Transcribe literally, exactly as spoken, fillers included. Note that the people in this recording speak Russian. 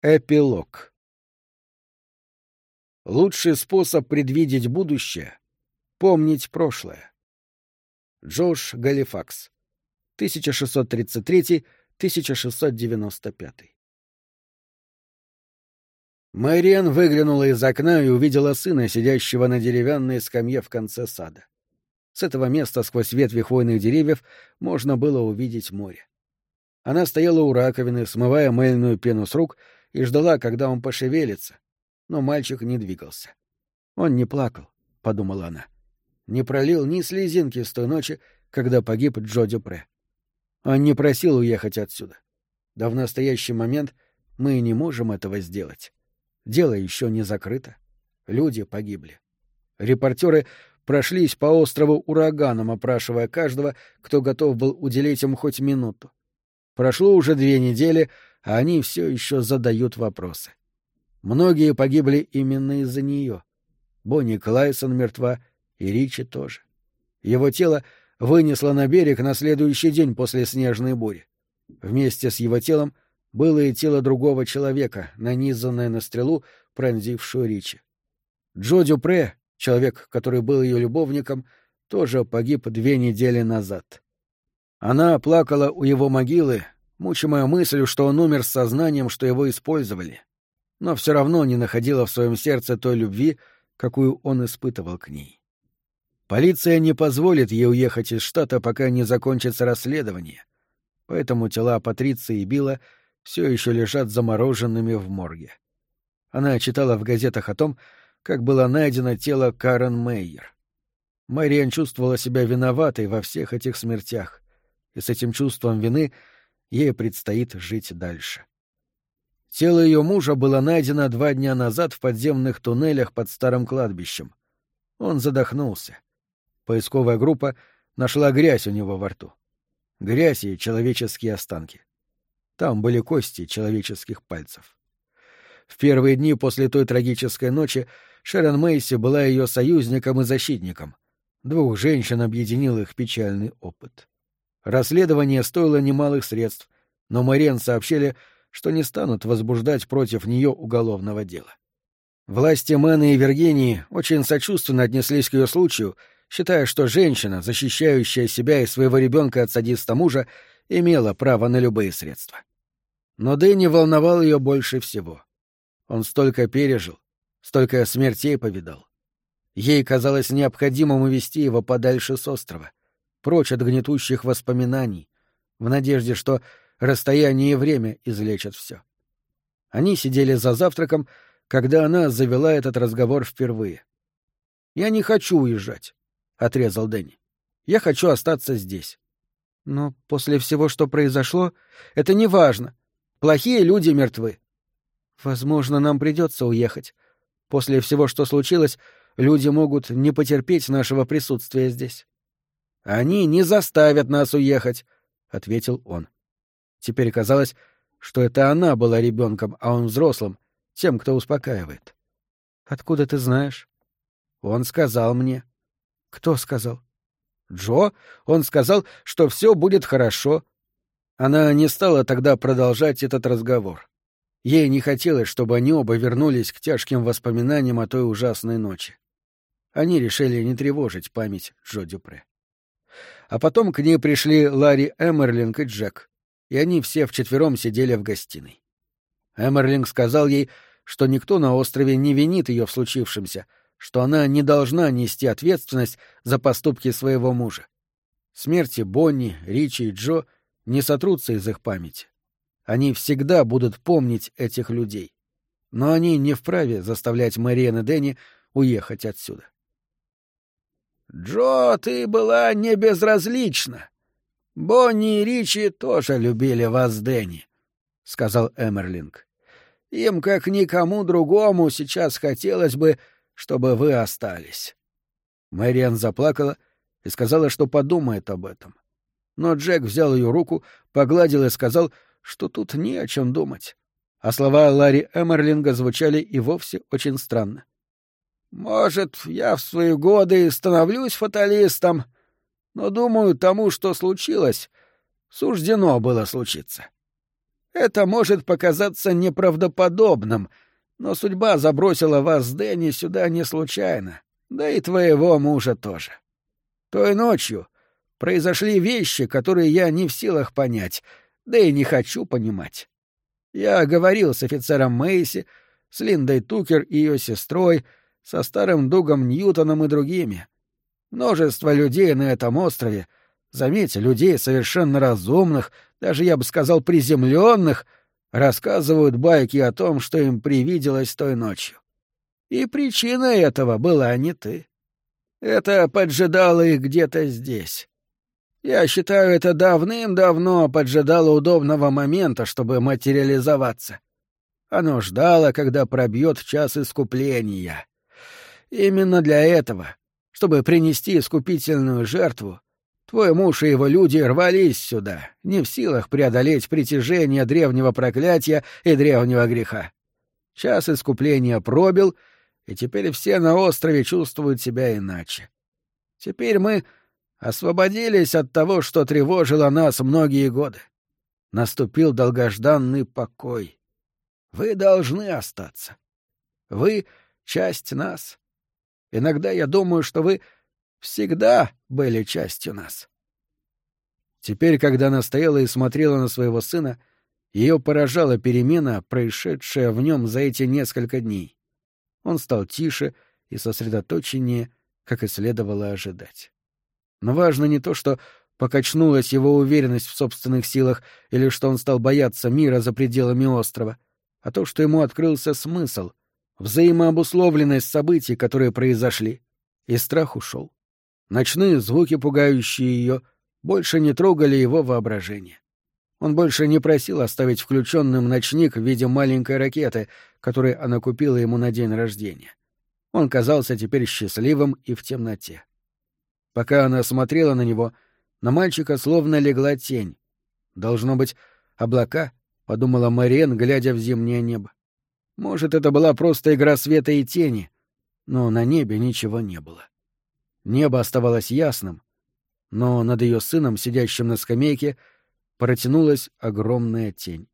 Эпилог. Лучший способ предвидеть будущее — помнить прошлое. Джош Галифакс. тысяча шестьсот тридцать третий — тысяча шестьсот девяносто пятый. Мэриэн выглянула из окна и увидела сына, сидящего на деревянной скамье в конце сада. С этого места сквозь ветви хвойных деревьев можно было увидеть море. Она стояла у раковины, смывая мыльную пену с рук, и ждала, когда он пошевелится, но мальчик не двигался. «Он не плакал», — подумала она. Не пролил ни слезинки с той ночи, когда погиб Джо Дюпре. Он не просил уехать отсюда. Да в настоящий момент мы не можем этого сделать. Дело еще не закрыто. Люди погибли. Репортеры прошлись по острову ураганом, опрашивая каждого, кто готов был уделить им хоть минуту. Прошло уже две недели, а они все еще задают вопросы. Многие погибли именно из-за нее. Бонни Клайсон мертва, и Ричи тоже. Его тело вынесло на берег на следующий день после снежной бури. Вместе с его телом было и тело другого человека, нанизанное на стрелу, пронзившую Ричи. Джо Дюпре, человек, который был ее любовником, тоже погиб две недели назад. Она плакала у его могилы, мучимая мыслью, что он умер с сознанием, что его использовали, но все равно не находила в своем сердце той любви, какую он испытывал к ней. Полиция не позволит ей уехать из штата, пока не закончится расследование, поэтому тела Патриции и Билла все еще лежат замороженными в морге. Она читала в газетах о том, как было найдено тело Карен Мейер. Мэриэн чувствовала себя виноватой во всех этих смертях, и с этим чувством вины ей предстоит жить дальше. Тело ее мужа было найдено два дня назад в подземных туннелях под старым кладбищем. Он задохнулся. Поисковая группа нашла грязь у него во рту. Грязь и человеческие останки. Там были кости человеческих пальцев. В первые дни после той трагической ночи Шерон Мэйси была ее союзником и защитником. Двух женщин объединил их печальный опыт. Расследование стоило немалых средств, но Мэриэн сообщили, что не станут возбуждать против нее уголовного дела. Власти Мэна и Виргинии очень сочувственно отнеслись к ее случаю, считая, что женщина, защищающая себя и своего ребенка от садиста мужа, имела право на любые средства. Но Дэнни волновал ее больше всего. Он столько пережил, столько смертей повидал. Ей казалось необходимым увести его подальше с острова, прочь от гнетущих воспоминаний, в надежде, что расстояние и время излечат все. Они сидели за завтраком, когда она завела этот разговор впервые. «Я не хочу уезжать», — отрезал Дэнни. «Я хочу остаться здесь». «Но после всего, что произошло, это не важно. Плохие люди мертвы». «Возможно, нам придется уехать. После всего, что случилось, люди могут не потерпеть нашего присутствия здесь». «Они не заставят нас уехать», — ответил он. Теперь казалось, что это она была ребенком, а он взрослым, тем, кто успокаивает. «Откуда ты знаешь?» «Он сказал мне». «Кто сказал?» «Джо. Он сказал, что все будет хорошо». Она не стала тогда продолжать этот разговор. Ей не хотелось, чтобы они оба вернулись к тяжким воспоминаниям о той ужасной ночи. Они решили не тревожить память Джо Дюпре. А потом к ней пришли Ларри Эмерлинг и Джек, и они все вчетвером сидели в гостиной. Эмерлинг сказал ей, что никто на острове не винит ее в случившемся, что она не должна нести ответственность за поступки своего мужа. Смерти Бонни, Ричи и Джо не сотрутся из их памяти. Они всегда будут помнить этих людей. Но они не вправе заставлять Мэриэн и Дэнни уехать отсюда. «Джо, ты была не безразлична. Бонни и Ричи тоже любили вас, Дэнни», — сказал Эмерлинг. «Им, как никому другому, сейчас хотелось бы, чтобы вы остались». Мэриэн заплакала и сказала, что подумает об этом. Но Джек взял ее руку, погладил и сказал, что тут не о чем думать. А слова Ларри Эмерлинга звучали и вовсе очень странно. «Может, я в свои годы и становлюсь фаталистом, но, думаю, тому, что случилось, суждено было случиться. Это может показаться неправдоподобным, но судьба забросила вас с Дэнни сюда не случайно, да и твоего мужа тоже. Той ночью произошли вещи, которые я не в силах понять, да и не хочу понимать. Я говорил с офицером Мэйси, с Линдой Тукер и ее сестрой, со старым Дугом Ньютоном и другими. Множество людей на этом острове, заметьте, людей совершенно разумных, даже, я бы сказал, приземленных, рассказывают байки о том, что им привиделось той ночью. И причина этого была не ты. Это поджидало их где-то здесь. Я считаю, это давным-давно поджидало удобного момента, чтобы материализоваться. Оно ждало, когда пробьет час искупления. Именно для этого, чтобы принести искупительную жертву, твой муж и его люди рвались сюда, не в силах преодолеть притяжение древнего проклятия и древнего греха. Час искупления пробил, и теперь все на острове чувствуют себя иначе. Теперь мы освободились от того, что тревожило нас многие годы. Наступил долгожданный покой. Вы должны остаться. Вы — часть нас. Иногда я думаю, что вы всегда были частью нас. Теперь, когда она стояла и смотрела на своего сына, ее поражала перемена, происшедшая в нем за эти несколько дней. Он стал тише и сосредоточеннее, как и следовало ожидать. Но важно не то, что покачнулась его уверенность в собственных силах или что он стал бояться мира за пределами острова, а то, что ему открылся смысл, взаимообусловленность событий, которые произошли, и страх ушел. Ночные звуки, пугающие ее, больше не трогали его воображение. Он больше не просил оставить включенным ночник в виде маленькой ракеты, которую она купила ему на день рождения. Он казался теперь счастливым и в темноте. Пока она смотрела на него, на мальчика словно легла тень. «Должно быть, облака», — подумала Мариэн, глядя в зимнее небо. Может, это была просто игра света и тени, но на небе ничего не было. Небо оставалось ясным, но над ее сыном, сидящим на скамейке, протянулась огромная тень.